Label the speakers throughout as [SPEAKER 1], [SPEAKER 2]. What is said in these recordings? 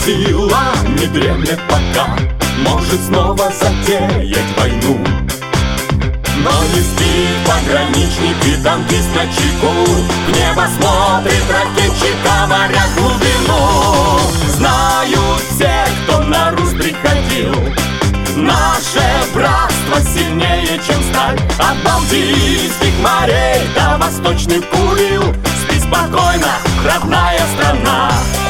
[SPEAKER 1] сила не дремлет пока, может снова затеять войну. Но не спит пограничник и танкист на чеку, в небо смотрит ракетчика, моря глубину. Знают все, кто на Русь приходил, наше братство сильнее, чем сталь. От Балтийских морей до восточных Курил, спи спокойно, родная страна.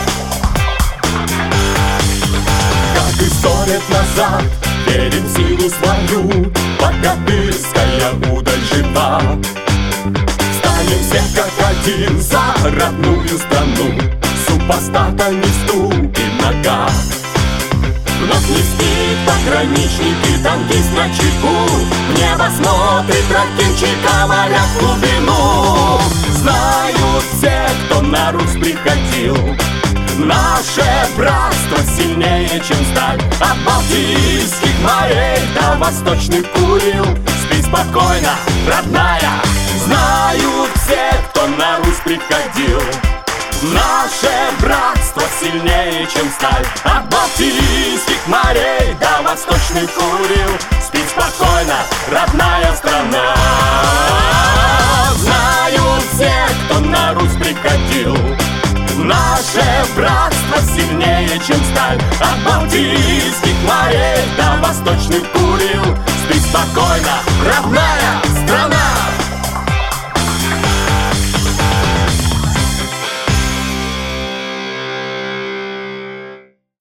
[SPEAKER 1] Как и 100 лет назад, верим в силу свою, богатырская удаль жива. Станем все как один за родную страну, супостата не ступим нога. Вновь не спит пограничник и танкист на чеку, в небо смотрит ракетчика, моря в глубину. Знают все, кто на Русь приходил, наше братство сильнее, чем сталь. От Балтийских морей до восточных Курил, спи спокойно, родная. Знают все, кто на Русь приходил, наше братство сильнее, чем сталь. От Балтийских морей до восточных Курил, спи спокойно, родная страна. Знают все, кто на Русь приходил, наше братство сильнее, чем сталь. От Балтийских морей